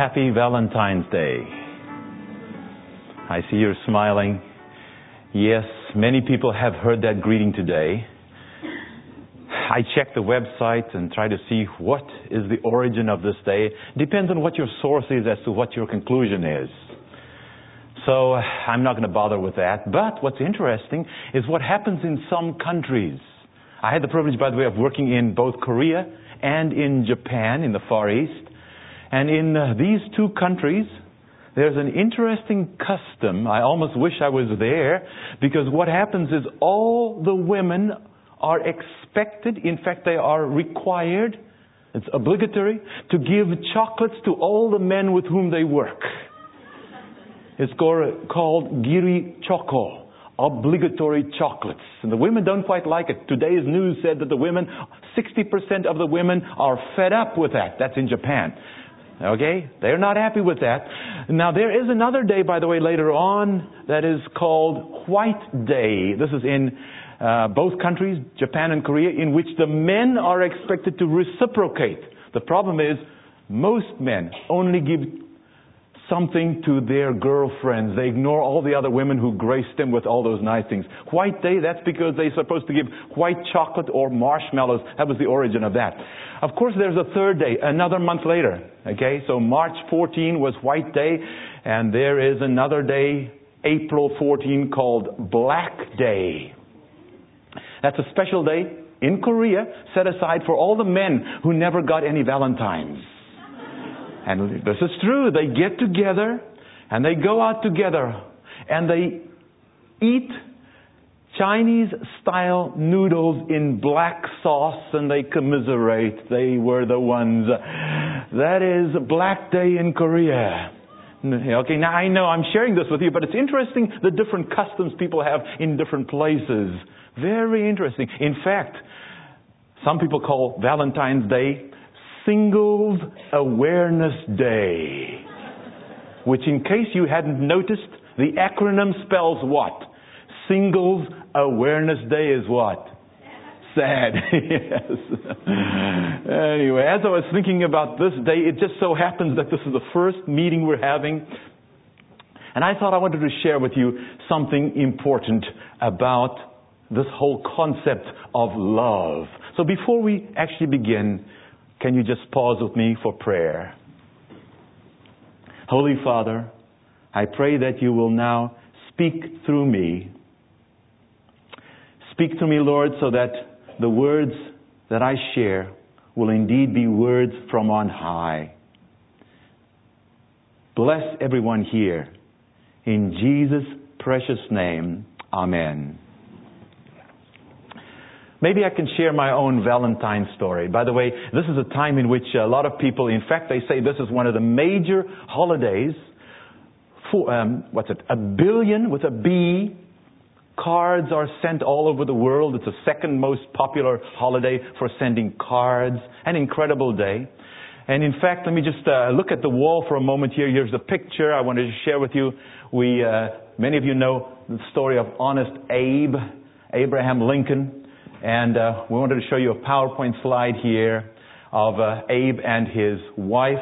Happy Valentine's Day. I see you're smiling. Yes, many people have heard that greeting today. I checked the website and try to see what is the origin of this day. Depends on what your source is as to what your conclusion is. So I'm not going to bother with that. But what's interesting is what happens in some countries. I had the privilege, by the way, of working in both Korea and in Japan, in the Far East. And in these two countries, there's an interesting custom. I almost wish I was there, because what happens is all the women are expected, in fact they are required, it's obligatory, to give chocolates to all the men with whom they work. It's called giri choko, obligatory chocolates. And the women don't quite like it. Today's news said that 60% of the women are fed up with that. That's in Japan. Okay? They're not happy with that. Now there is another day, by the way, later on, that is called White Day. This is in both countries, Japan and Korea, in which the men are expected to reciprocate. The problem is, most men only give something to their girlfriends. They ignore all the other women who grace them with all those nice things. White Day, that's because they're supposed to give white chocolate or marshmallows. That was the origin of that. Of course, there's a third day, another month later. Okay, so March 14 was White Day, and there is another day, April 14, called Black Day. That's a special day in Korea set aside for all the men who never got any Valentines. And this is true. They get together and they go out together and they eat Chinese-style noodles in black sauce and they commiserate. They were the ones. That is Black Day in Korea. Okay, now I know I'm sharing this with you, but it's interesting the different customs people have in different places. Very interesting. In fact, some people call Valentine's Day Singles Awareness Day, which, in case you hadn't noticed, the acronym spells what? Singles Awareness Day is what? Sad. Yes. Anyway, as I was thinking about this day, it just so happens that this is the first meeting we're having. And I thought I wanted to share with you something important about this whole concept of love. So before we actually begin, can you just pause with me for prayer? Holy Father, I pray that you will now speak through me. Speak to me, Lord, so that the words that I share will indeed be words from on high. Bless everyone here. In Jesus' precious name, amen. Maybe I can share my own Valentine story. By the way, this is a time in which a lot of people, in fact, they say this is one of the major holidays. A billion with a B. Cards are sent all over the world. It's the second most popular holiday for sending cards. An incredible day. And in fact, let me just look at the wall for a moment here. Here's the picture I wanted to share with you. Many of you know the story of Honest Abe, Abraham Lincoln. And we wanted to show you a PowerPoint slide here of Abe and his wife.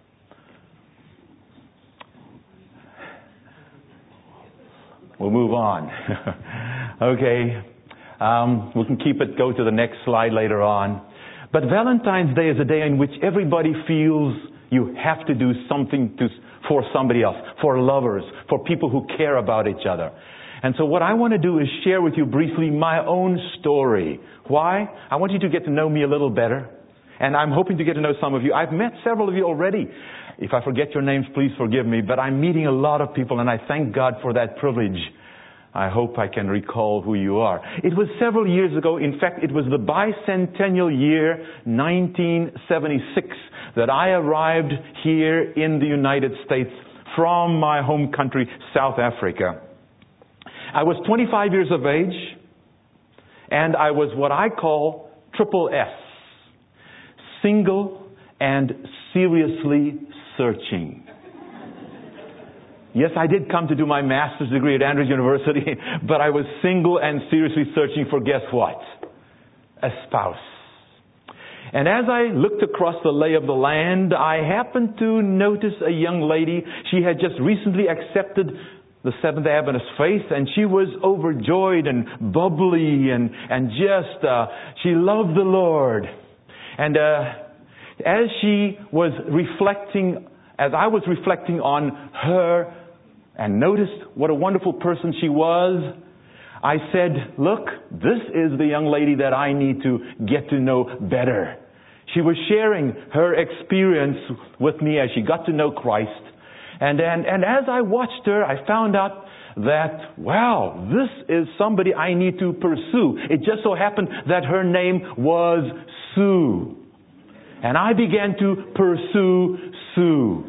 We'll move on. Okay. We can go to the next slide later on. But Valentine's Day is a day in which everybody feels you have to do something for somebody else, for lovers, for people who care about each other. And so what I want to do is share with you briefly my own story. Why? I want you to get to know me a little better. And I'm hoping to get to know some of you. I've met several of you already. If I forget your names, please forgive me. But I'm meeting a lot of people, and I thank God for that privilege. I hope I can recall who you are. It was several years ago. In fact, it was the bicentennial year, 1976, that I arrived here in the United States from my home country, South Africa. I was 25 years of age, and I was what I call triple S. Single and seriously searching. Yes, I did come to do my master's degree at Andrews University, but I was single and seriously searching for, guess what? A spouse. And as I looked across the lay of the land, I happened to notice a young lady. She had just recently accepted the Seventh Adventist faith, and she was overjoyed and bubbly and just, she loved the Lord. And as she was reflecting, as I was reflecting on her and noticed what a wonderful person she was, I said, look, this is the young lady that I need to get to know better. She was sharing her experience with me as she got to know Christ. And as I watched her, I found out that, wow, this is somebody I need to pursue. It just so happened that her name was Sue. And I began to pursue Sue.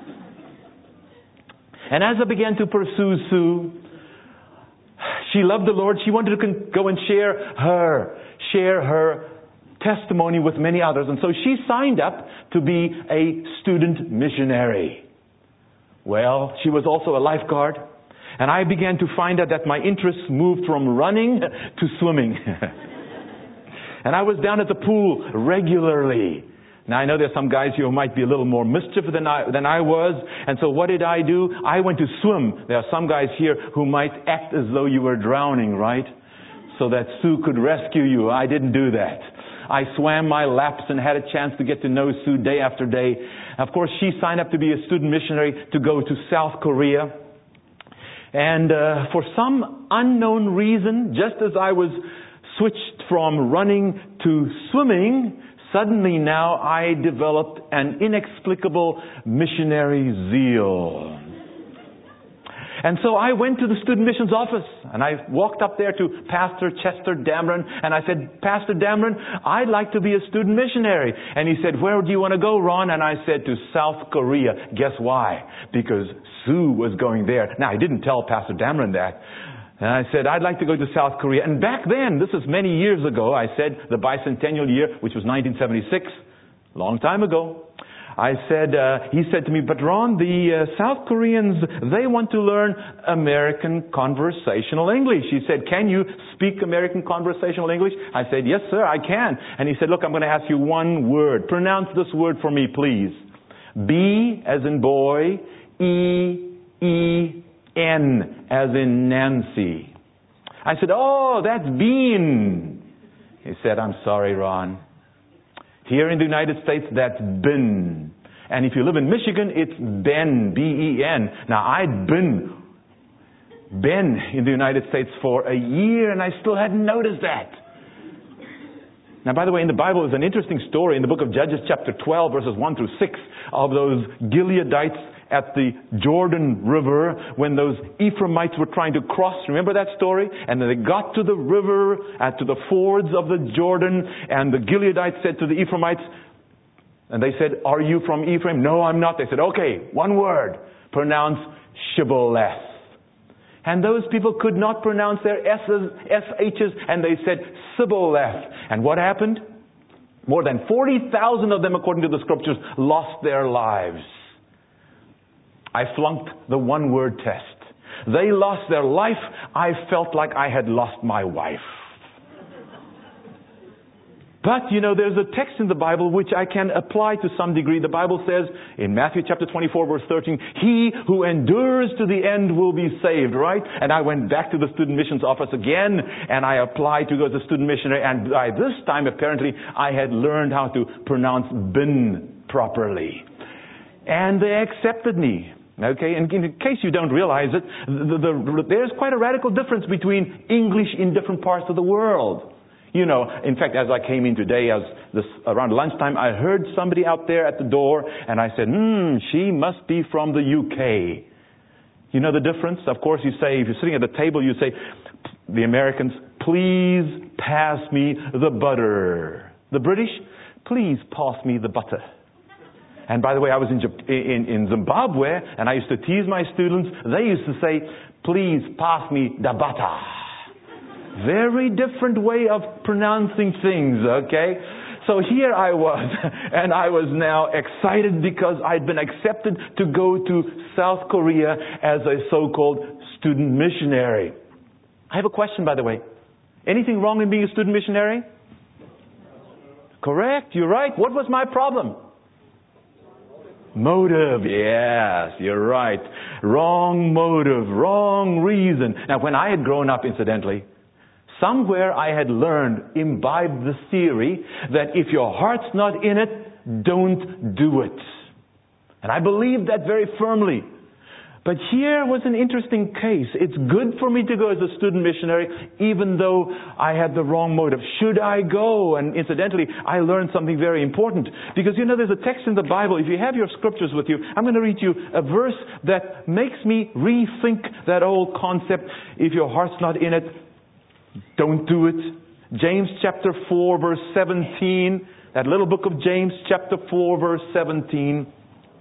And as I began to pursue Sue, she loved the Lord. She wanted to go and share her testimony with many others. And so she signed up to be a student missionary. Well, she was also a lifeguard. And I began to find out that my interests moved from running to swimming. And I was down at the pool regularly. Now, I know there's some guys here who might be a little more mischief than I was. And so what did I do? I went to swim. There are some guys here who might act as though you were drowning, right? So that Sue could rescue you. I didn't do that. I swam my laps and had a chance to get to know Sue day after day. Of course, she signed up to be a student missionary to go to South Korea. And for some unknown reason, just as I was switched from running to swimming, suddenly now I developed an inexplicable missionary zeal. And so I went to the student missions office and I walked up there to Pastor Chester Dameron and I said, Pastor Dameron, I'd like to be a student missionary. And he said, where do you want to go, Ron? And I said, to South Korea. Guess why? Because Sue was going there. Now, I didn't tell Pastor Dameron that. And I said, I'd like to go to South Korea. And back then, this is many years ago, I said the bicentennial year, which was 1976, a long time ago. I said, he said to me, but Ron, the South Koreans, they want to learn American conversational English. He said, can you speak American conversational English? I said, yes, sir, I can. And he said, look, I'm going to ask you one word. Pronounce this word for me, please. B as in boy, E-E-N as in Nancy. I said, oh, that's bean. He said, I'm sorry, Ron. Here in the United States, that's bin. And if you live in Michigan, it's Ben, B-E-N. Now, I'd been in the United States for a year, and I still hadn't noticed that. Now, by the way, in the Bible, there's an interesting story in the book of Judges, chapter 12, verses 1 through 6, of those Gileadites at the Jordan River when those Ephraimites were trying to cross. Remember that story? And then they got to the river, to the fords of the Jordan, and the Gileadites said to the Ephraimites, and they said, are you from Ephraim? No, I'm not. They said, okay, one word. Pronounce Shibboleth. And those people could not pronounce their S's, SH's, and they said Sibboleth. And what happened? More than 40,000 of them, according to the scriptures, lost their lives. I flunked the one-word test. They lost their life. I felt like I had lost my wife. But, you know, there's a text in the Bible which I can apply to some degree. The Bible says in Matthew chapter 24, verse 13, he who endures to the end will be saved, right? And I went back to the student missions office again, and I applied to go as a student missionary. And by this time, apparently, I had learned how to pronounce bin properly. And they accepted me. Okay, and in case you don't realize it, there's quite a radical difference between English in different parts of the world. You know, in fact, as I came in today, around lunchtime, I heard somebody out there at the door, and I said, she must be from the UK. You know the difference? Of course, you say, if you're sitting at the table, you say, the Americans, please pass me the butter. The British, please pass me the butter. And by the way, I was in Zimbabwe, and I used to tease my students. They used to say, please pass me the butter. Very different way of pronouncing things, okay? So here I was, and I was now excited because I'd been accepted to go to South Korea as a so-called student missionary. I have a question, by the way. Anything wrong in being a student missionary? Correct, you're right. What was my problem? Motive, yes, you're right. Wrong motive, wrong reason. Now, when I had grown up, incidentally, somewhere I had learned, imbibed the theory that if your heart's not in it, don't do it. And I believed that very firmly. But here was an interesting case. It's good for me to go as a student missionary, even though I had the wrong motive. Should I go? And incidentally, I learned something very important. Because there's a text in the Bible. If you have your scriptures with you, I'm going to read you a verse that makes me rethink that old concept. If your heart's not in it, don't do it. James chapter 4, verse 17. That little book of James chapter 4, verse 17.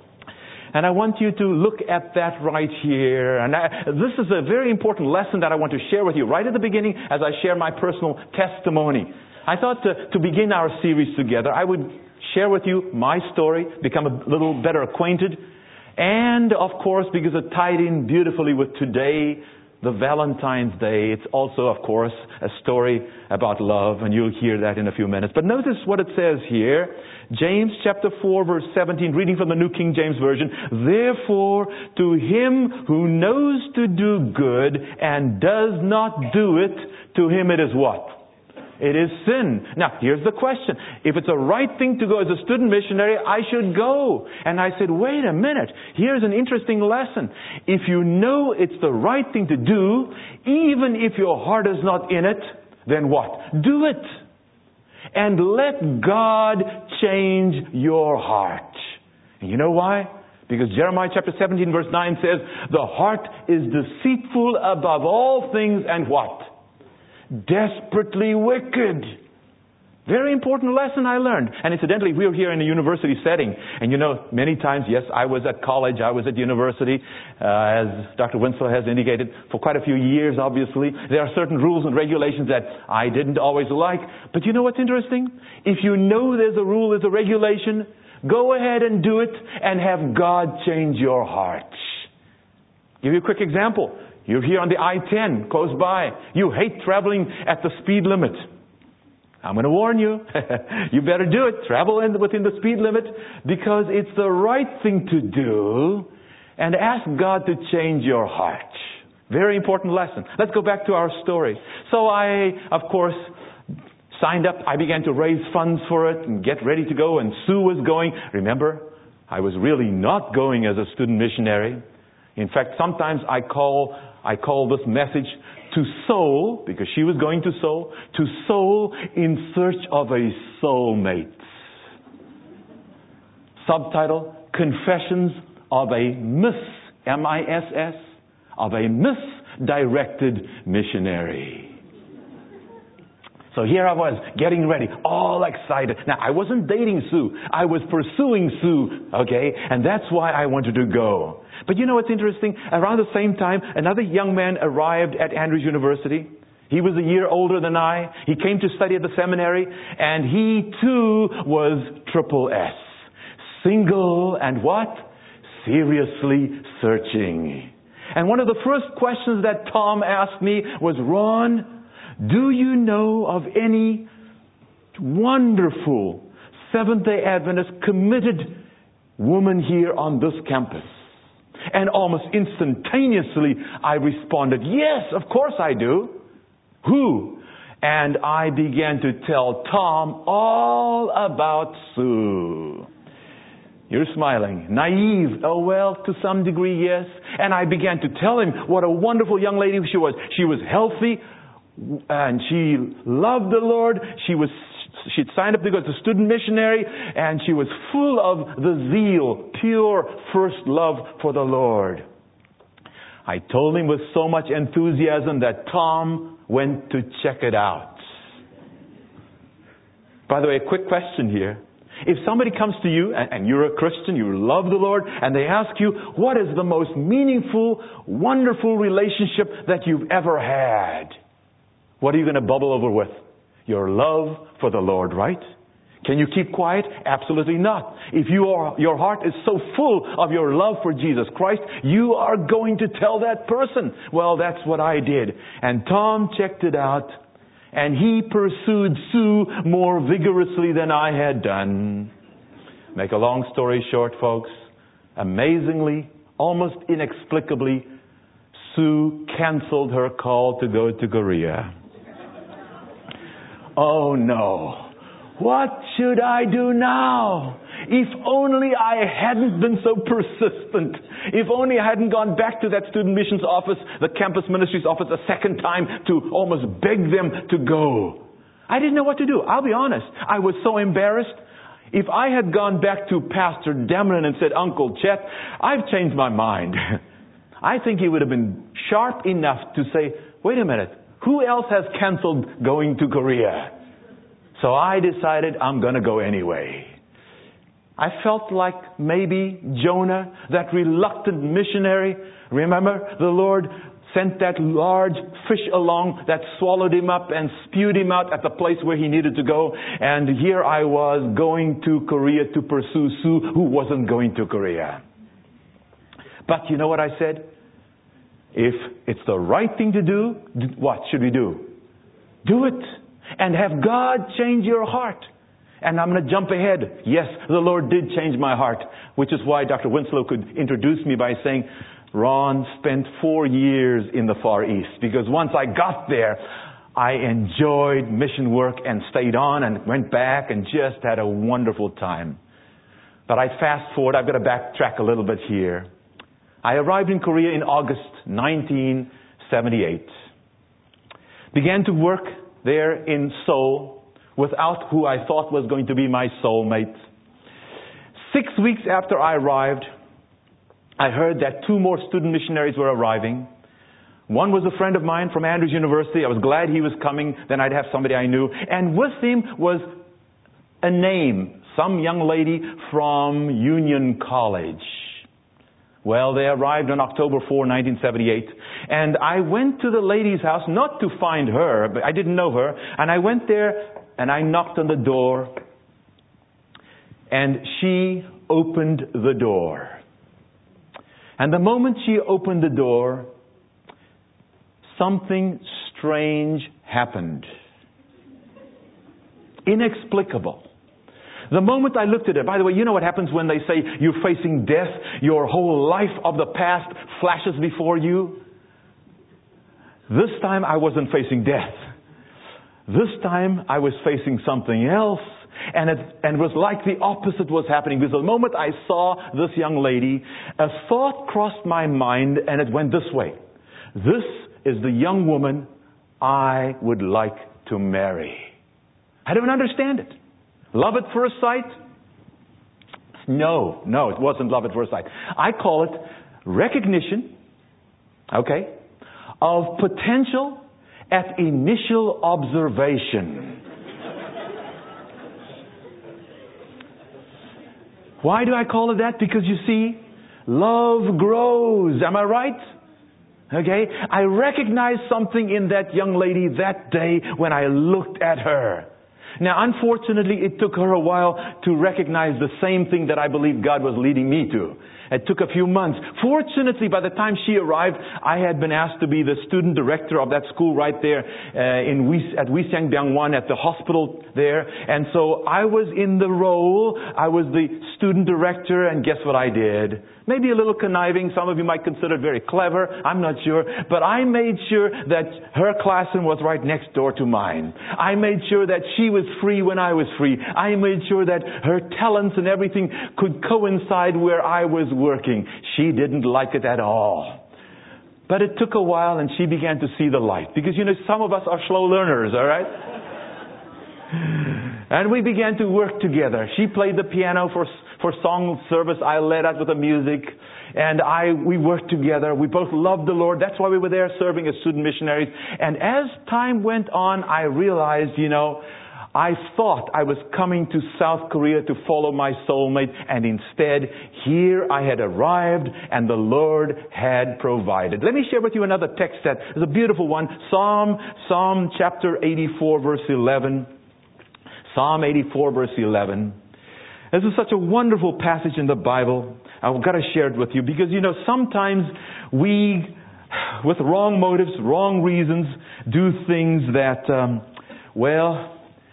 And I want you to look at that right here. And this is a very important lesson that I want to share with you right at the beginning as I share my personal testimony. I thought to begin our series together, I would share with you my story, become a little better acquainted. And, of course, because it tied in beautifully with today, the Valentine's Day, it's also, of course, a story about love, and you'll hear that in a few minutes. But notice what it says here. James chapter 4, verse 17, reading from the New King James Version. Therefore, to him who knows to do good and does not do it, to him it is what? It is sin. Now, here's the question. If it's a right thing to go as a student missionary, I should go. And I said, wait a minute. Here's an interesting lesson. If you know it's the right thing to do, even if your heart is not in it, then what? Do it. And let God change your heart. And you know why? Because Jeremiah chapter 17 verse 9 says, the heart is deceitful above all things and what? Desperately wicked. Very important lesson I learned. And incidentally, we're here in a university setting. And many times, yes, I was at college, I was at university, as Dr. Winslow has indicated, for quite a few years, obviously. There are certain rules and regulations that I didn't always like. But you know what's interesting? If you know there's a rule, there's a regulation, go ahead and do it and have God change your heart. Give you a quick example. You're here on the I-10, close by. You hate traveling at the speed limit. I'm going to warn you. You better do it. Travel within the speed limit because it's the right thing to do. And ask God to change your heart. Very important lesson. Let's go back to our story. So I, of course, signed up. I began to raise funds for it and get ready to go. And Sue was going. Remember, I was really not going as a student missionary. In fact, sometimes I call this message to Seoul, because she was going to Seoul in search of a soulmate. Subtitle, Confessions of a M-I-S-S, of a misdirected missionary. So here I was, getting ready, all excited. Now, I wasn't dating Sue. I was pursuing Sue, okay? And that's why I wanted to go. But you know what's interesting? Around the same time, another young man arrived at Andrews University. He was a year older than I. He came to study at the seminary, and he too was triple S. Single and what? Seriously searching. And one of the first questions that Tom asked me was, Ron, do you know of any wonderful Seventh-day Adventist committed woman here on this campus? And almost instantaneously I responded, yes, of course I do. Who? And I began to tell Tom all about Sue. You're smiling. Naive. Oh, well, to some degree, yes. And I began to tell him what a wonderful young lady she was. She was healthy, and she loved the Lord. She'd signed up to go as a student missionary, and she was full of the zeal, pure first love for the Lord. I told him with so much enthusiasm that Tom went to check it out. By the way, a quick question here. If somebody comes to you, and you're a Christian, you love the Lord, and they ask you, what is the most meaningful, wonderful relationship that you've ever had? What are you going to bubble over with? Your love for the Lord, right? Can you keep quiet? Absolutely not. If your heart is so full of your love for Jesus Christ, you are going to tell that person. Well, that's what I did. And Tom checked it out. and he pursued Sue more vigorously than I had done. Make a long story short, folks, amazingly, almost inexplicably, Sue canceled her call to go to Korea. Oh no. What should I do now? If only I hadn't been so persistent. If only I hadn't gone back to that student missions office, the campus ministries office, a second time to almost beg them to go. I didn't know what to do. I'll be honest. I was so embarrassed. If I had gone back to Pastor Demlin and said, Uncle Chet, I've changed my mind, I think he would have been sharp enough to say, wait a minute, who else has canceled going to Korea? So I decided I'm going to go anyway. I felt like maybe Jonah, that reluctant missionary. Remember, the Lord sent that large fish along that swallowed him up and spewed him out at the place where he needed to go. And here I was going to Korea to pursue Sue, who wasn't going to Korea. But you know what I said? If it's the right thing to do, what should we do? Do it. And have God change your heart. And I'm going to jump ahead. Yes, the Lord did change my heart, which is why Dr. Winslow could introduce me by saying, Ron spent 4 years in the Far East, because once I got there, I enjoyed mission work and stayed on and went back and just had a wonderful time. But I fast forward, I've got to backtrack a little bit here. I arrived in Korea in August 1978. Began to work there in Seoul without who I thought was going to be my soulmate. 6 weeks after I arrived, I heard that 2 more student missionaries were arriving. One was a friend of mine from Andrews University. I was glad he was coming. Then I'd have somebody I knew. And with him was a name, some young lady from Union College. Well, they arrived on October 4, 1978. And I went to the lady's house, not to find her, but I didn't know her. And I went there and I knocked on the door. And she opened the door. And the moment she opened the door, something strange happened. Inexplicable. The moment I looked at it, by the way, you know what happens when they say you're facing death? Your whole life of the past flashes before you. This time I wasn't facing death. This time I was facing something else. And it was like the opposite was happening. Because the moment I saw this young lady, a thought crossed my mind and it went this way. This is the young woman I would like to marry. I don't understand it. Love at first sight? No, it wasn't love at first sight. I call it recognition, okay, of potential at initial observation. Why do I call it that? Because you see, love grows. Am I right? Okay? I recognized something in that young lady that day when I looked at her. Now, unfortunately, it took her a while to recognize the same thing that I believe God was leading me to. It took a few months. Fortunately, by the time she arrived, I had been asked to be the student director of that school right there at Wisyang Byangwon at the hospital there. And so I was in the role. I was the student director, and guess what I did? Maybe a little conniving. Some of you might consider it very clever. I'm not sure. But I made sure that her classroom was right next door to mine. I made sure that she was free when I was free. I made sure that her talents and everything could coincide where I was working. She didn't like it at all. But it took a while and she began to see the light. Because, you know, some of us are slow learners, all right? And we began to work together. She played the piano for song service. I led out with the music. And we worked together. We both loved the Lord. That's why we were there serving as student missionaries. And as time went on, I realized, you know, I thought I was coming to South Korea to follow my soulmate, and instead, here I had arrived and the Lord had provided. Let me share with you another text that is a beautiful one. Psalm chapter 84, verse 11. Psalm 84, verse 11. This is such a wonderful passage in the Bible. I've got to share it with you because, you know, sometimes we, with wrong motives, wrong reasons, do things that Well,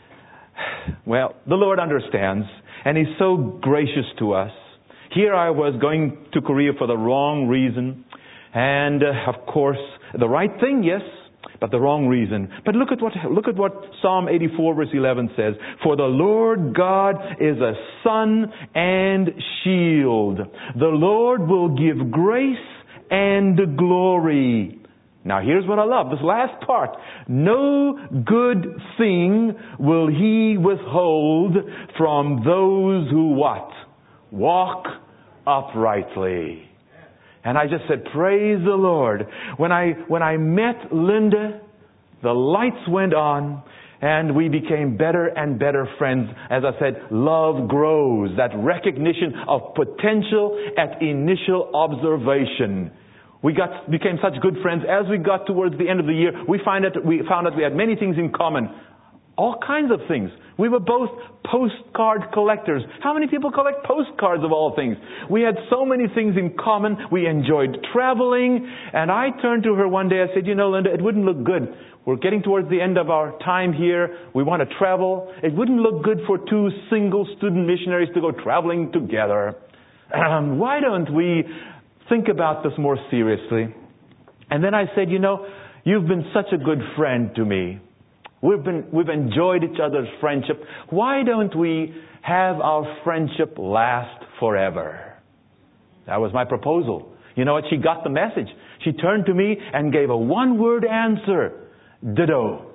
the Lord understands, and He's so gracious to us. Here I was going to Korea for the wrong reason, and of course, the right thing, yes, but the wrong reason. But look at what Psalm 84 verse 11 says. For the Lord God is a sun and shield. The Lord will give grace and glory. Now here's what I love, this last part. No good thing will He withhold from those who what? Walk uprightly. And I just said, praise the Lord. When I met Linda, the lights went on and we became better and better friends. As I said, love grows. That recognition of potential at initial observation. We became such good friends. As we got towards the end of the year, we found out we had many things in common. All kinds of things. We were both postcard collectors. How many people collect postcards of all things? We had so many things in common. We enjoyed traveling. And I turned to her one day. I said, Linda, it wouldn't look good. We're getting towards the end of our time here. We want to travel. It wouldn't look good for two single student missionaries to go traveling together. Why don't we think about this more seriously? And then I said, you've been such a good friend to me. We've enjoyed each other's friendship. Why don't we have our friendship last forever? That was my proposal. You know what? She got the message. She turned to me and gave a one-word answer. Ditto.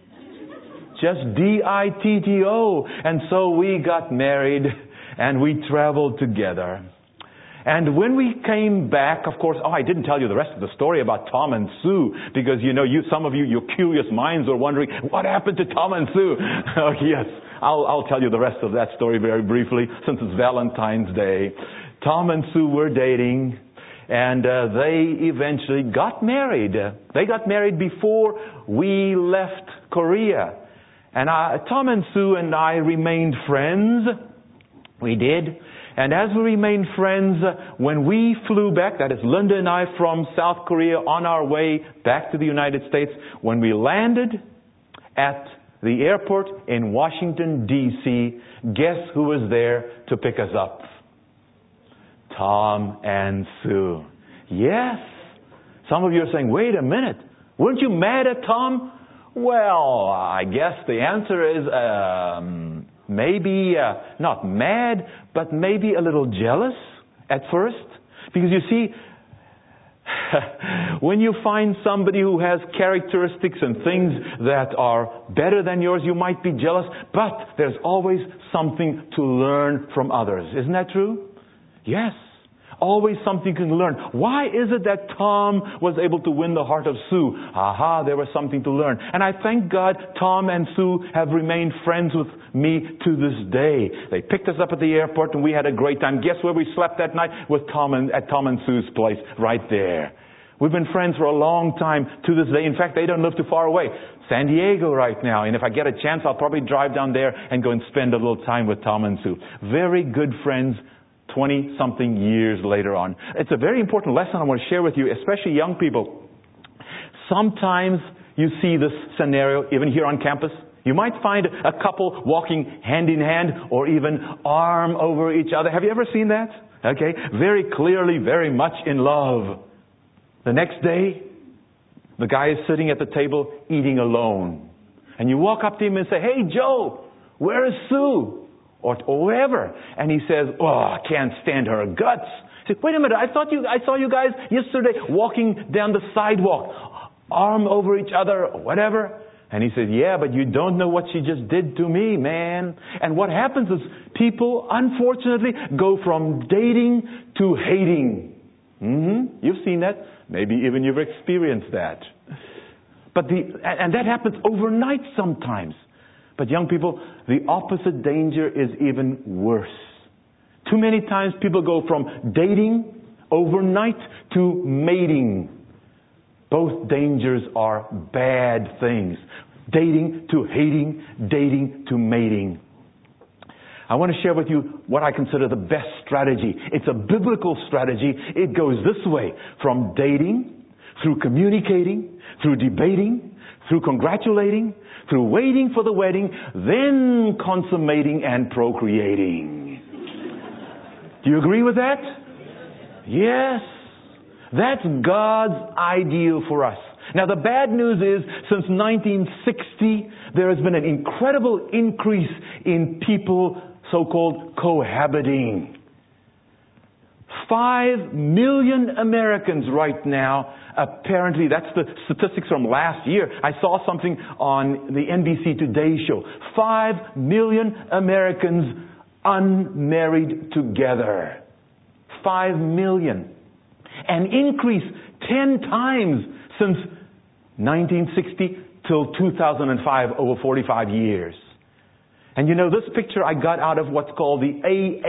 Just D-I-T-T-O. And so we got married and we traveled together. And when we came back, of course, I didn't tell you the rest of the story about Tom and Sue, because some of you, your curious minds are wondering, what happened to Tom and Sue? Oh yes, I'll tell you the rest of that story very briefly, since it's Valentine's Day. Tom and Sue were dating, and they eventually got married. They got married before we left Korea. And Tom and Sue and I remained friends. We did. And as we remained friends, when we flew back, that is Linda and I from South Korea on our way back to the United States, when we landed at the airport in Washington, D.C., guess who was there to pick us up? Tom and Sue. Yes. Some of you are saying, wait a minute, weren't you mad at Tom? Well, I guess the answer is maybe not mad, but maybe a little jealous at first. Because you see, when you find somebody who has characteristics and things that are better than yours, you might be jealous, but there's always something to learn from others. Isn't that true? Yes. Always something you can learn. Why is it that Tom was able to win the heart of Sue? Aha, there was something to learn. And I thank God Tom and Sue have remained friends with me to this day. They picked us up at the airport and we had a great time. Guess where we slept that night? At Tom and Sue's place, right there. We've been friends for a long time to this day. In fact, they don't live too far away. San Diego right now. And if I get a chance, I'll probably drive down there and go and spend a little time with Tom and Sue. Very good friends 20-something years later on. It's a very important lesson I want to share with you, especially young people. Sometimes you see this scenario, even here on campus. You might find a couple walking hand in hand or even arm over each other. Have you ever seen that? Okay. Very clearly, very much in love. The next day, the guy is sitting at the table eating alone. And you walk up to him and say, hey, Joe, where is Sue? Or whoever. And he says, oh, I can't stand her guts. He said, wait a minute, I saw you guys yesterday walking down the sidewalk, arm over each other, or whatever. And he said, yeah, but you don't know what she just did to me, man. And what happens is people, unfortunately, go from dating to hating. You've seen that. Maybe even you've experienced that. And that happens overnight sometimes. But young people, the opposite danger is even worse. Too many times people go from dating overnight to mating. Both dangers are bad things. Dating to hating, dating to mating. I want to share with you what I consider the best strategy. It's a biblical strategy. It goes this way. From dating, through communicating, through debating, through congratulating, through waiting for the wedding, then consummating and procreating. Do you agree with that? Yes. That's God's ideal for us. Now the bad news is, since 1960, there has been an incredible increase in people so-called cohabiting. 5 million Americans right now, apparently, that's the statistics from last year. I saw something on the NBC Today show. 5 million Americans unmarried together. 5 million. An increase 10 times since 1960 till 2005, over 45 years. And you know, this picture I got out of what's called the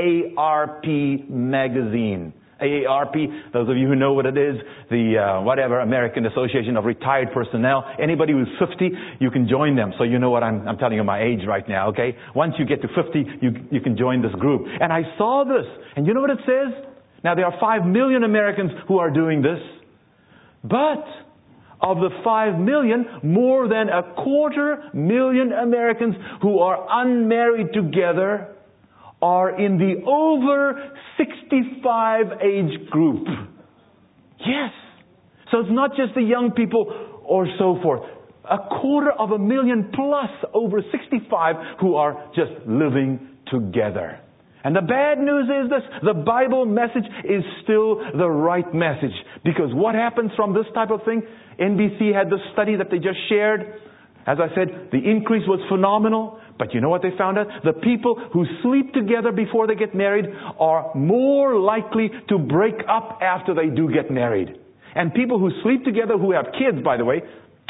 AARP magazine. AARP, those of you who know what it is, the American Association of Retired Personnel. Anybody who's 50, you can join them. So you know what I'm telling you my age right now, okay? Once you get to 50, you can join this group. And I saw this, and you know what it says? Now there are 5 million Americans who are doing this, but of the 5 million, more than 250,000 Americans who are unmarried together are in the over 65 age group. Yes. So it's not just the young people or so forth. 250,000 plus over 65 who are just living together. And the bad news is this: the Bible message is still the right message. Because what happens from this type of thing? NBC had this study that they just shared. As I said, the increase was phenomenal. But you know what they found out? The people who sleep together before they get married are more likely to break up after they do get married. And people who sleep together, who have kids, by the way,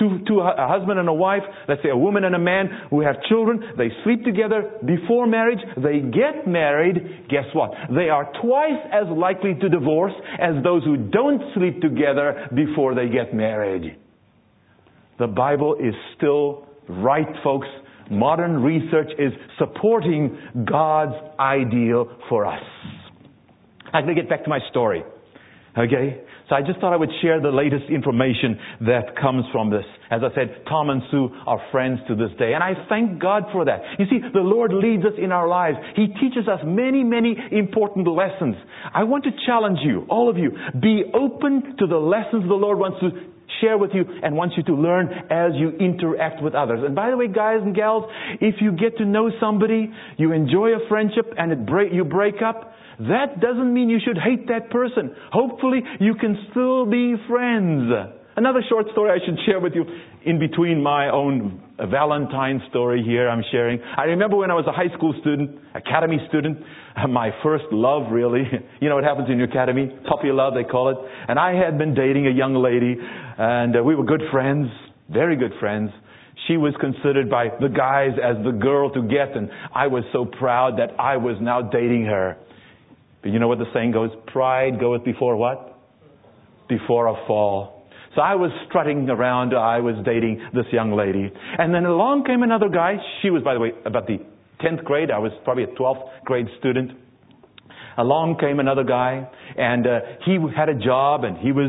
a husband and a wife, let's say a woman and a man who have children, they sleep together before marriage, they get married, guess what? They are twice as likely to divorce as those who don't sleep together before they get married. The Bible is still right, folks. Modern research is supporting God's ideal for us. I'm going to get back to my story. Okay? So I just thought I would share the latest information that comes from this. As I said, Tom and Sue are friends to this day. And I thank God for that. You see, the Lord leads us in our lives. He teaches us many, many important lessons. I want to challenge you, all of you, be open to the lessons the Lord wants to share with you and wants you to learn as you interact with others. And by the way, guys and gals, if you get to know somebody, you enjoy a friendship and you break up, that doesn't mean you should hate that person. Hopefully, you can still be friends. Another short story I should share with you in between my own Valentine story here I'm sharing. I remember when I was a high school student, academy student, my first love really. You know what happens in your academy? Puppy love, they call it. And I had been dating a young lady, and we were good friends, very good friends. She was considered by the guys as the girl to get, and I was so proud that I was now dating her. But you know what the saying goes? Pride goeth before what? Before a fall. So I was strutting around. I was dating this young lady. And then along came another guy. She was, by the way, about the 10th grade. I was probably a 12th grade student. Along came another guy. And he had a job, and he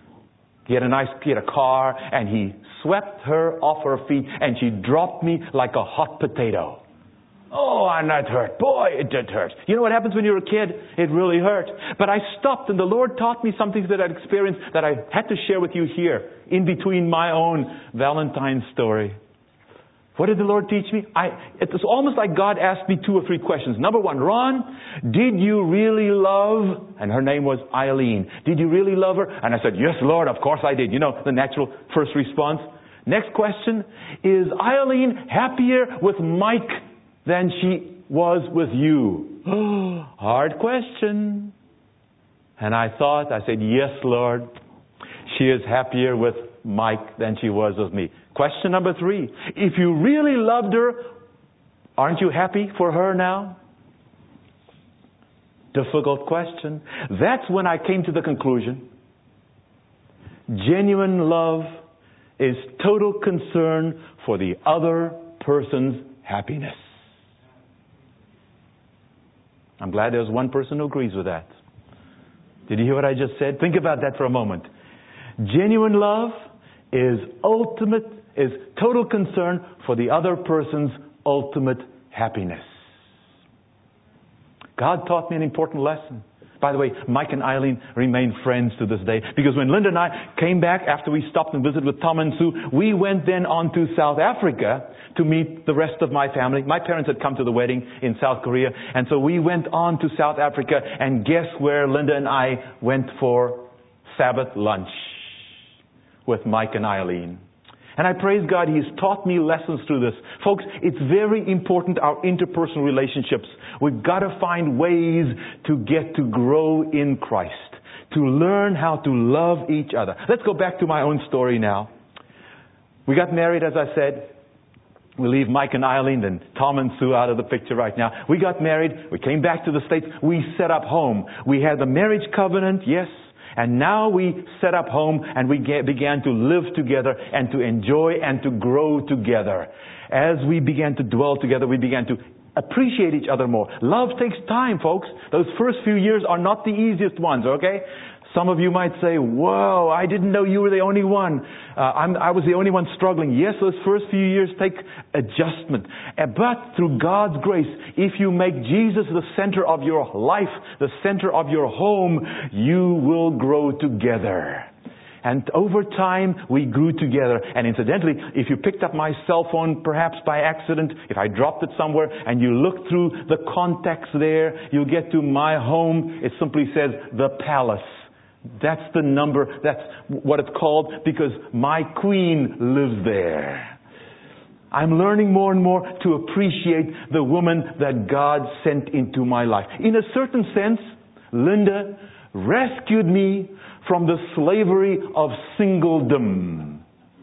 had a car, and he swept her off her feet, and she dropped me like a hot potato. Oh, and that hurt. Boy, it did hurt. You know what happens when you're a kid? It really hurt. But I stopped, and the Lord taught me some things that I'd experienced that I had to share with you here, in between my own Valentine story. What did the Lord teach me? It was almost like God asked me 2 or 3 questions. Number 1, Ron, did you really love? And her name was Eileen. Did you really love her? And I said, yes, Lord, of course I did. You know, the natural first response. Next question, is Eileen happier with Mike than she was with you? Hard question. And I said, yes, Lord, she is happier with Mike than she was with me. Question number 3, if you really loved her, aren't you happy for her now? Difficult question. That's when I came to the conclusion. Genuine love is total concern for the other person's happiness. I'm glad there's one person who agrees with that. Did you hear what I just said? Think about that for a moment. Genuine love is total concern for the other person's ultimate happiness. God taught me an important lesson. By the way, Mike and Eileen remain friends to this day. Because when Linda and I came back after we stopped and visited with Tom and Sue, we went then on to South Africa to meet the rest of my family. My parents had come to the wedding in South Korea. And so we went on to South Africa. And guess where Linda and I went for Sabbath lunch? With Mike and Eileen. And I praise God, He's taught me lessons through this. Folks, it's very important, our interpersonal relationships. We've got to find ways to get to grow in Christ. To learn how to love each other. Let's go back to my own story now. We got married, as I said. We leave Mike and Eileen and Tom and Sue out of the picture right now. We got married. We came back to the States. We set up home. We had the marriage covenant, yes. And now we set up home and we began to live together and to enjoy and to grow together. As we began to dwell together, we began to appreciate each other more. Love takes time, folks. Those first few years are not the easiest ones, okay? Some of you might say, whoa, I didn't know you were the only one. I was the only one struggling. Yes, those first few years take adjustment. But through God's grace, if you make Jesus the center of your life, the center of your home, you will grow together. And over time, we grew together. And incidentally, if you picked up my cell phone, perhaps by accident, if I dropped it somewhere, and you look through the contacts there, you'll get to my home. It simply says, The Palace. That's the number, that's what it's called, because my queen lives there. I'm learning more and more to appreciate the woman that God sent into my life. In a certain sense, Linda rescued me from the slavery of singledom.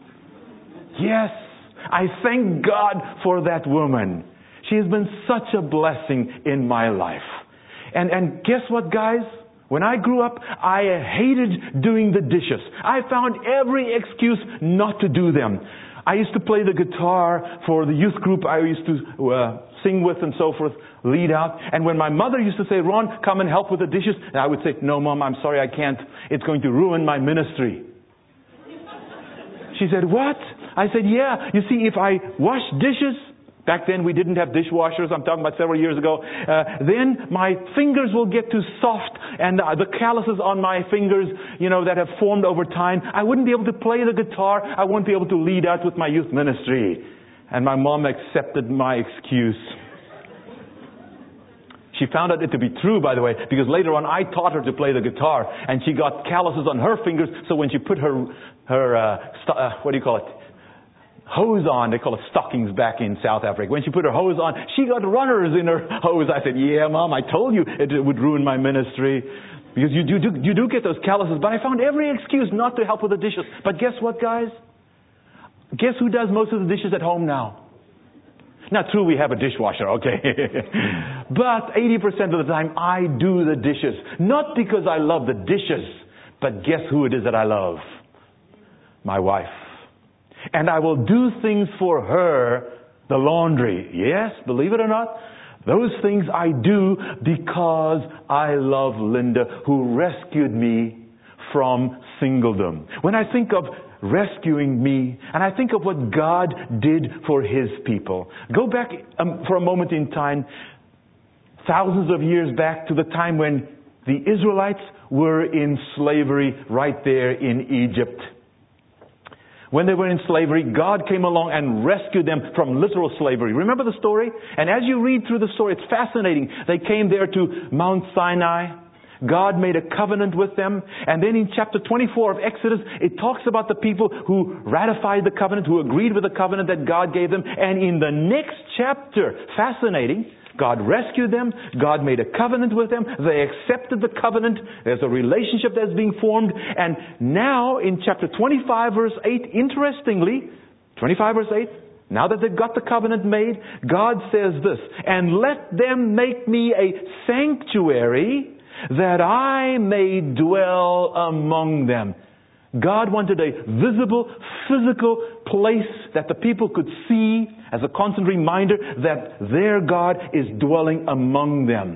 Yes, I thank God for that woman. She has been such a blessing in my life. And guess what, guys? When I grew up, I hated doing the dishes. I found every excuse not to do them. I used to play the guitar for the youth group I used to sing with and so forth, lead out. And when my mother used to say, Ron, come and help with the dishes, and I would say, no, Mom, I'm sorry, I can't. It's going to ruin my ministry. She said, what? I said, yeah. You see, if I wash dishes, back then we didn't have dishwashers, I'm talking about several years ago, then my fingers will get too soft and the calluses on my fingers, that have formed over time, I wouldn't be able to play the guitar, I wouldn't be able to lead out with my youth ministry. And my mom accepted my excuse. She found out it to be true, by the way, because later on I taught her to play the guitar and she got calluses on her fingers, so when she put her hose on, they call it stockings back in South Africa. When she put her hose on, she got runners in her hose. I said, yeah, Mom, I told you it would ruin my ministry. Because you do get those calluses. But I found every excuse not to help with the dishes. But guess what, guys? Guess who does most of the dishes at home now? Now, true, we have a dishwasher, okay. But 80% of the time, I do the dishes. Not because I love the dishes, but guess who it is that I love? My wife. And I will do things for her, the laundry. Yes, believe it or not, those things I do because I love Linda, who rescued me from singledom. When I think of rescuing me, and I think of what God did for His people, go back for a moment in time, thousands of years back to the time when the Israelites were in slavery right there in Egypt. When they were in slavery, God came along and rescued them from literal slavery. Remember the story? And as you read through the story, it's fascinating. They came there to Mount Sinai. God made a covenant with them. And then in chapter 24 of Exodus, it talks about the people who ratified the covenant, who agreed with the covenant that God gave them. And in the next chapter, fascinating, God rescued them. God made a covenant with them. They accepted the covenant. There's a relationship that's being formed. And now in chapter 25 verse 8, interestingly, 25 verse 8, now that they've got the covenant made, God says this, and let them make me a sanctuary that I may dwell among them. God wanted a visible, physical place that the people could see as a constant reminder that their God is dwelling among them.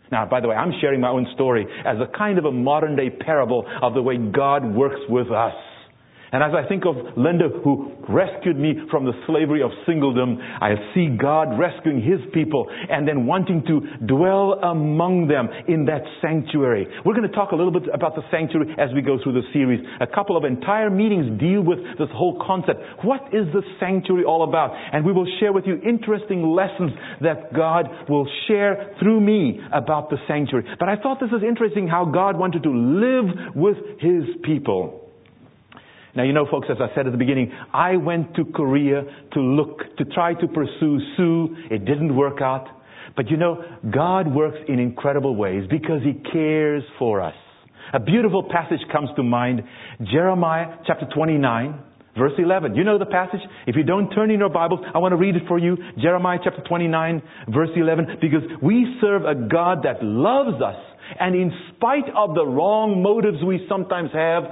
Now, by the way, I'm sharing my own story as a kind of a modern day parable of the way God works with us. And as I think of Linda, who rescued me from the slavery of singledom, I see God rescuing His people and then wanting to dwell among them in that sanctuary. We're going to talk a little bit about the sanctuary as we go through the series. A couple of entire meetings deal with this whole concept. What is the sanctuary all about? And we will share with you interesting lessons that God will share through me about the sanctuary. But I thought this is interesting how God wanted to live with His people. Now, you know, folks, as I said at the beginning, I went to Korea to try to pursue Sue. It didn't work out. But you know, God works in incredible ways because He cares for us. A beautiful passage comes to mind, Jeremiah chapter 29, verse 11. You know the passage? If you don't turn in your Bibles, I want to read it for you. Jeremiah chapter 29, verse 11, because we serve a God that loves us. And in spite of the wrong motives we sometimes have,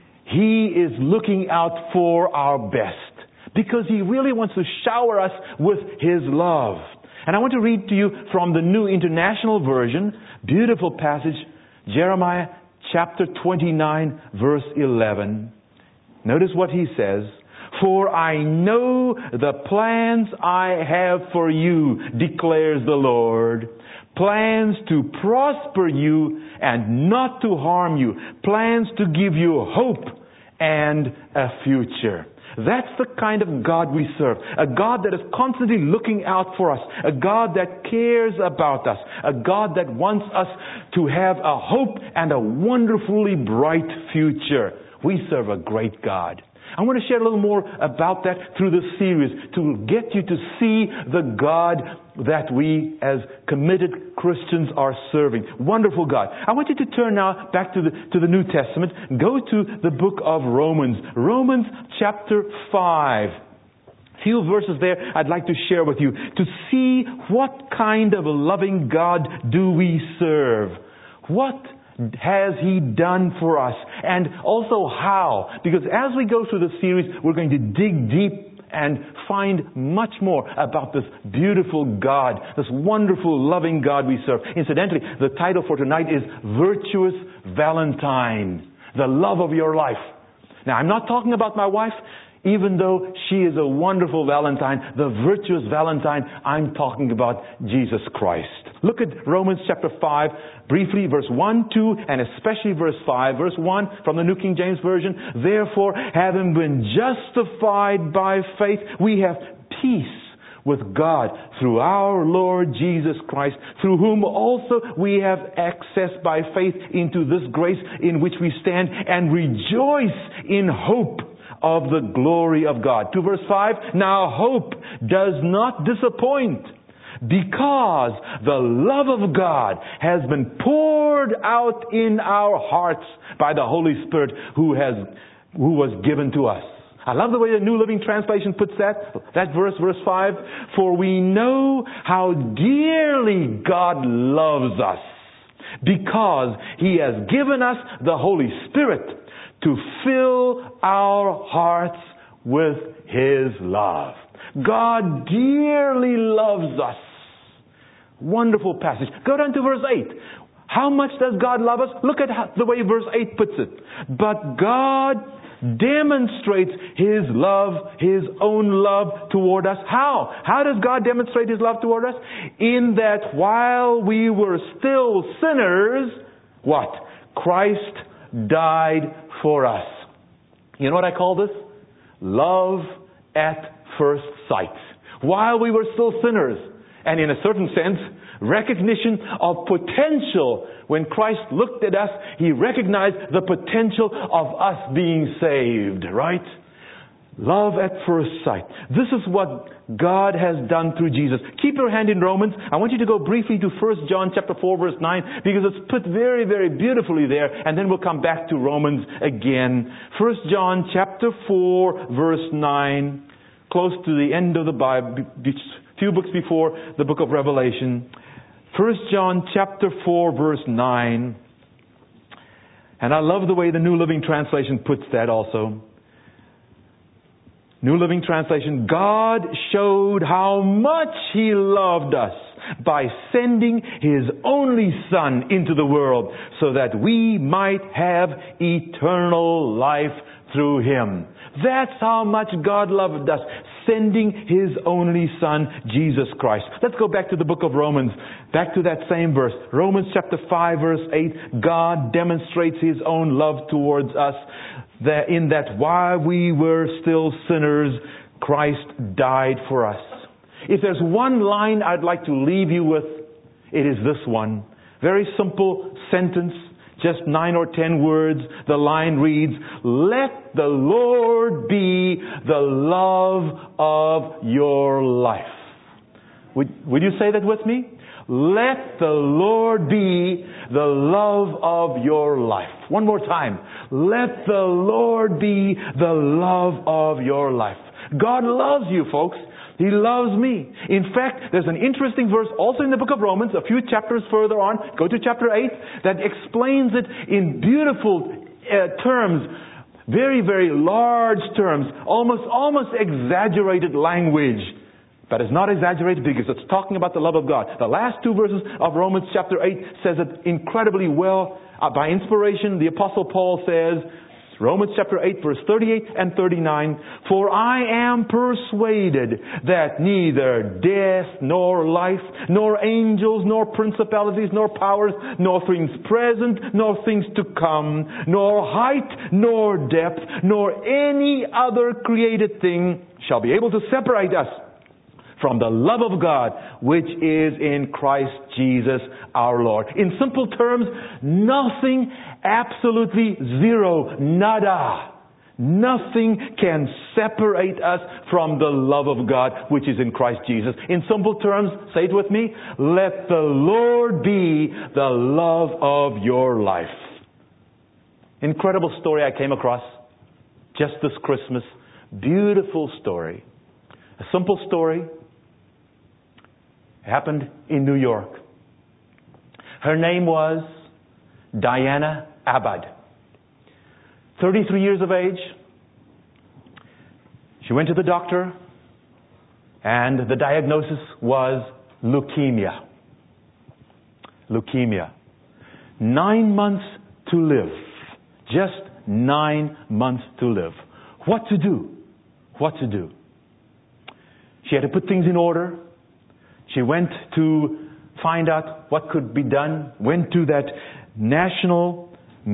He is looking out for our best because He really wants to shower us with His love. And I want to read to you from the New International Version, beautiful passage, Jeremiah chapter 29, verse 11. Notice what he says. For I know the plans I have for you, declares the Lord. Plans to prosper you and not to harm you. Plans to give you hope and a future. That's the kind of God we serve. A God that is constantly looking out for us. A God that cares about us. A God that wants us to have a hope and a wonderfully bright future. We serve a great God. I want to share a little more about that through this series to get you to see the God that we as committed Christians are serving. Wonderful God. I want you to turn now back to the New Testament. Go to the book of Romans. Romans chapter 5. Few verses there I'd like to share with you to see what kind of a loving God do we serve. What has He done for us? And also how? Because as we go through the series, we're going to dig deep and find much more about this beautiful God, this wonderful, loving God we serve. Incidentally, the title for tonight is Virtuous Valentine, the love of your life. Now, I'm not talking about my wife. Even though she is a wonderful Valentine, the virtuous Valentine, I'm talking about Jesus Christ. Look at Romans chapter 5, briefly, verse 1, 2, and especially verse 5. Verse 1 from the New King James Version. Therefore, having been justified by faith, we have peace with God through our Lord Jesus Christ, through whom also we have access by faith into this grace in which we stand and rejoice in hope of the glory of God. To verse 5, now hope does not disappoint because the love of God has been poured out in our hearts by the Holy Spirit who was given to us. I love the way the New Living Translation puts that verse 5. For we know how dearly God loves us because He has given us the Holy Spirit to fill our hearts with His love. God dearly loves us. Wonderful passage. Go down to verse 8. How much does God love us? Look at the way verse 8 puts it. But God demonstrates His love, His own love toward us. How? How does God demonstrate His love toward us? In that while we were still sinners, what? Christ died for us. You know what I call this? Love at first sight. While we were still sinners, and in a certain sense, recognition of potential. When Christ looked at us, He recognized the potential of us being saved, right? Love at first sight. This is what God has done through Jesus. Keep your hand in Romans. I want you to go briefly to 1 John chapter 4 verse 9 because it's put very, very beautifully there, and then we'll come back to Romans again. 1 John chapter 4 verse 9, close to the end of the Bible, few books before the book of Revelation. 1 John chapter 4 verse 9. And I love the way the New Living Translation puts that also. New Living Translation, God showed how much He loved us by sending His only Son into the world so that we might have eternal life through Him. That's how much God loved us, sending His only Son, Jesus Christ. Let's go back to the book of Romans, back to that same verse. Romans chapter 5, verse 8, God demonstrates His own love towards us, that in that while we were still sinners, Christ died for us. If there's one line I'd like to leave you with, it is this one. Very simple sentence, just 9 or 10 words. The line reads, let the Lord be the love of your life. Would you say that with me? Let the Lord be the love of your life. One more time. Let the Lord be the love of your life. God loves you, folks. He loves me. In fact, there's an interesting verse also in the book of Romans, a few chapters further on, go to chapter 8, that explains it in beautiful terms, very, very large terms, almost exaggerated language. But it's not exaggerated because it's talking about the love of God. The last two verses of Romans chapter 8 says it incredibly well. By inspiration, the Apostle Paul says, Romans chapter 8 verse 38 and 39, for I am persuaded that neither death nor life, nor angels, nor principalities, nor powers, nor things present, nor things to come, nor height, nor depth, nor any other created thing shall be able to separate us from the love of God, which is in Christ Jesus our Lord. In simple terms, nothing, absolutely zero, nada. Nothing can separate us from the love of God, which is in Christ Jesus. In simple terms, say it with me, let the Lord be the love of your life. Incredible story I came across just this Christmas. Beautiful story. A simple story. Happened in New York. Her name was Diana Abad. 33 years of age. She went to the doctor and the diagnosis was leukemia. Leukemia. 9 months to live. Just 9 months to live. What to do? What to do? She had to put things in order. She went to find out what could be done, went to that National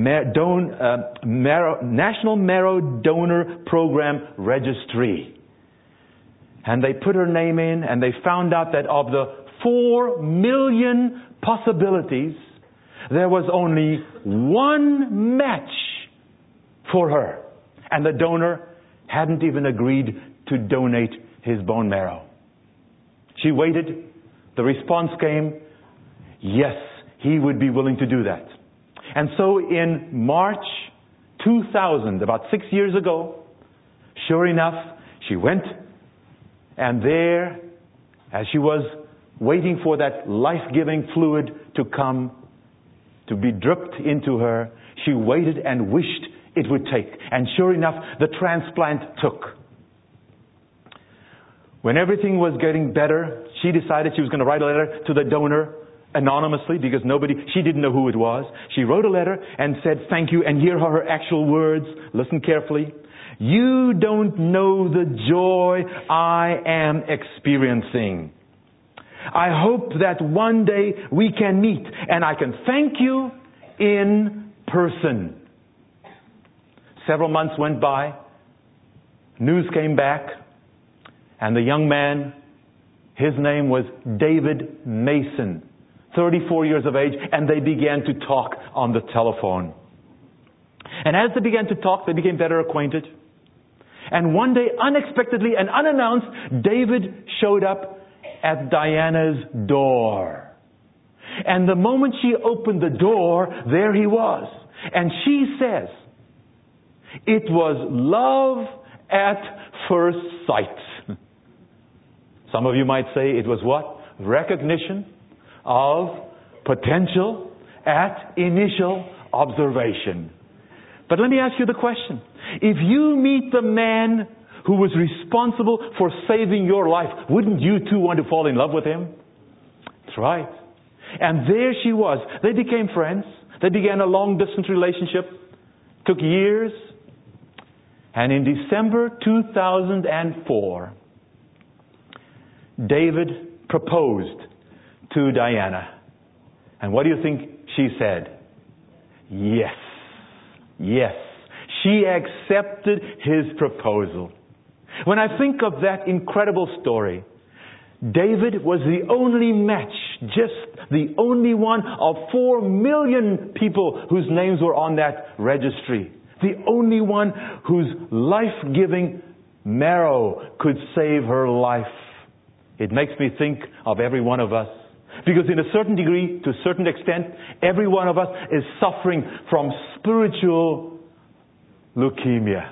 Marrow Donor Program Registry. And they put her name in and they found out that of the 4 million possibilities, there was only one match for her. And the donor hadn't even agreed to donate his bone marrow. She waited. The response came, yes, he would be willing to do that. And so in March 2000, about 6 years ago, sure enough, she went, and there, as she was waiting for that life-giving fluid to come, to be dripped into her, she waited and wished it would take. And sure enough, the transplant took. When everything was getting better, she decided she was going to write a letter to the donor anonymously because she didn't know who it was. She wrote a letter and said, thank you, and here are her actual words. Listen carefully. You don't know the joy I am experiencing. I hope that one day we can meet and I can thank you in person. Several months went by. News came back. And the young man, his name was David Mason, 34 years of age, and they began to talk on the telephone. And as they began to talk, they became better acquainted. And one day, unexpectedly and unannounced, David showed up at Diana's door. And the moment she opened the door, there he was. And she says, it was love at first sight. Some of you might say it was what? Recognition of potential at initial observation. But let me ask you the question. If you meet the man who was responsible for saving your life, wouldn't you too want to fall in love with him? That's right. And there she was. They became friends. They began a long-distance relationship. Took years. And in December 2004, David proposed to Diana. And what do you think she said? Yes. Yes. She accepted his proposal. When I think of that incredible story, David was the only match, just the only one of 4 million people whose names were on that registry. The only one whose life-giving marrow could save her life. It makes me think of every one of us. Because in a certain degree, to a certain extent, every one of us is suffering from spiritual leukemia.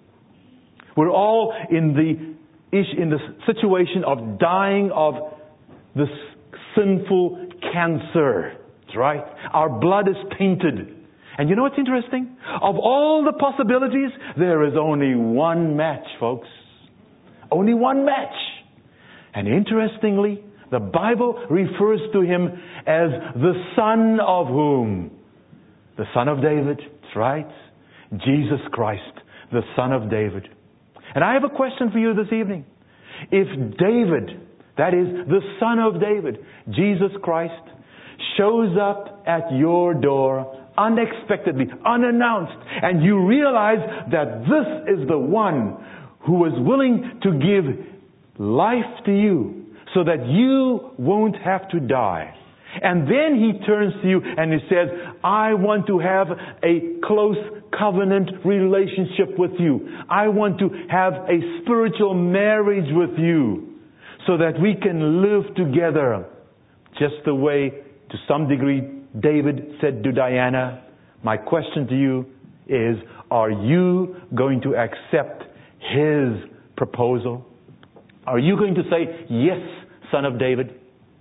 We're all in the situation of dying of this sinful cancer. That's right. Our blood is tainted. And you know what's interesting? Of all the possibilities, there is only one match, folks. Only one match. And interestingly, the Bible refers to him as the son of whom? The son of David. That's right. Jesus Christ, the son of David. And I have a question for you this evening. If David, that is the son of David, Jesus Christ, shows up at your door unexpectedly, unannounced, and you realize that this is the one who was willing to give life to you so that you won't have to die. And then he turns to you and he says, I want to have a close covenant relationship with you. I want to have a spiritual marriage with you so that we can live together. Just the way, to some degree, David said to Diana, my question to you is, are you going to accept his proposal? Are you going to say, yes, son of David,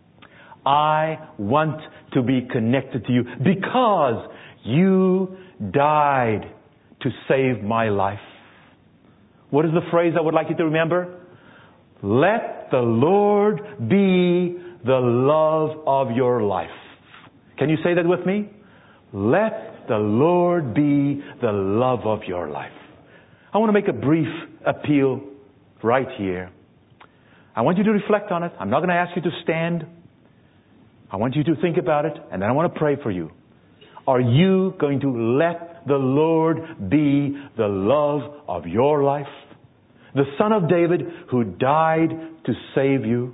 I want to be connected to you because you died to save my life? What is the phrase I would like you to remember? Let the Lord be the love of your life. Can you say that with me? Let the Lord be the love of your life. I want to make a brief appeal right here. I want you to reflect on it. I'm not going to ask you to stand. I want you to think about it, and then I want to pray for you. Are you going to let the Lord be the love of your life? The Son of David who died to save you?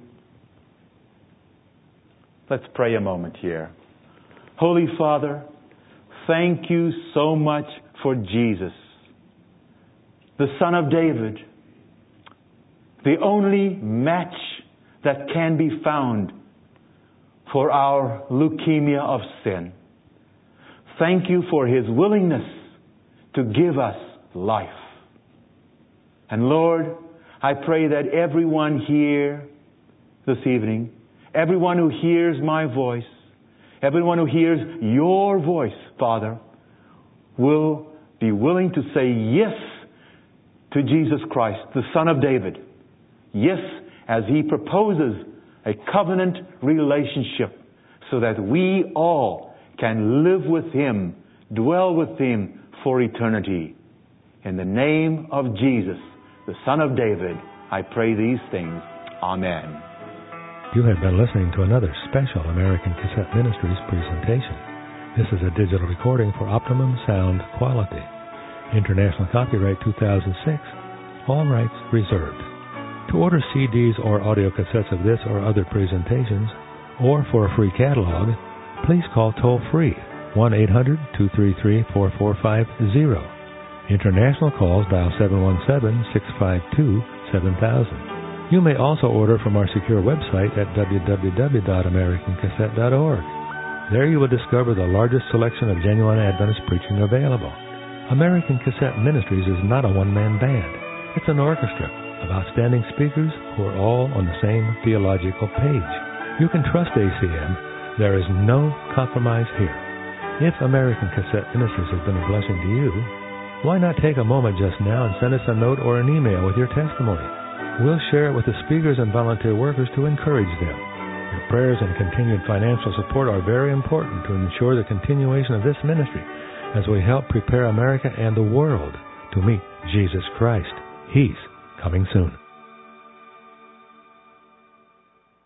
Let's pray a moment here. Holy Father, thank you so much for Jesus, the Son of David, the only match that can be found for our leukemia of sin. Thank you for his willingness to give us life. And Lord, I pray that everyone here this evening, everyone who hears my voice, everyone who hears your voice, Father, will be willing to say yes to Jesus Christ, the Son of David. Yes, as he proposes a covenant relationship so that we all can live with him, dwell with him for eternity. In the name of Jesus, the Son of David, I pray these things. Amen. You have been listening to another special American Cassette Ministries presentation. This is a digital recording for optimum sound quality. International copyright 2006. All rights reserved. To order CDs or audio cassettes of this or other presentations, or for a free catalog, please call toll-free 1-800-233-4450. International calls dial 717-652-7000. You may also order from our secure website at www.americancassette.org. There you will discover the largest selection of genuine Adventist preaching available. American Cassette Ministries is not a one-man band. It's an orchestra of outstanding speakers who are all on the same theological page. You can trust ACM. There is no compromise here. If American Cassette Ministries has been a blessing to you, Why not take a moment just now and send us a note or an email with your testimony? We'll share it with the speakers and volunteer workers to encourage them. Your prayers and continued financial support are very important to ensure the continuation of this ministry as we help prepare America and the world to meet Jesus Christ. He's coming soon.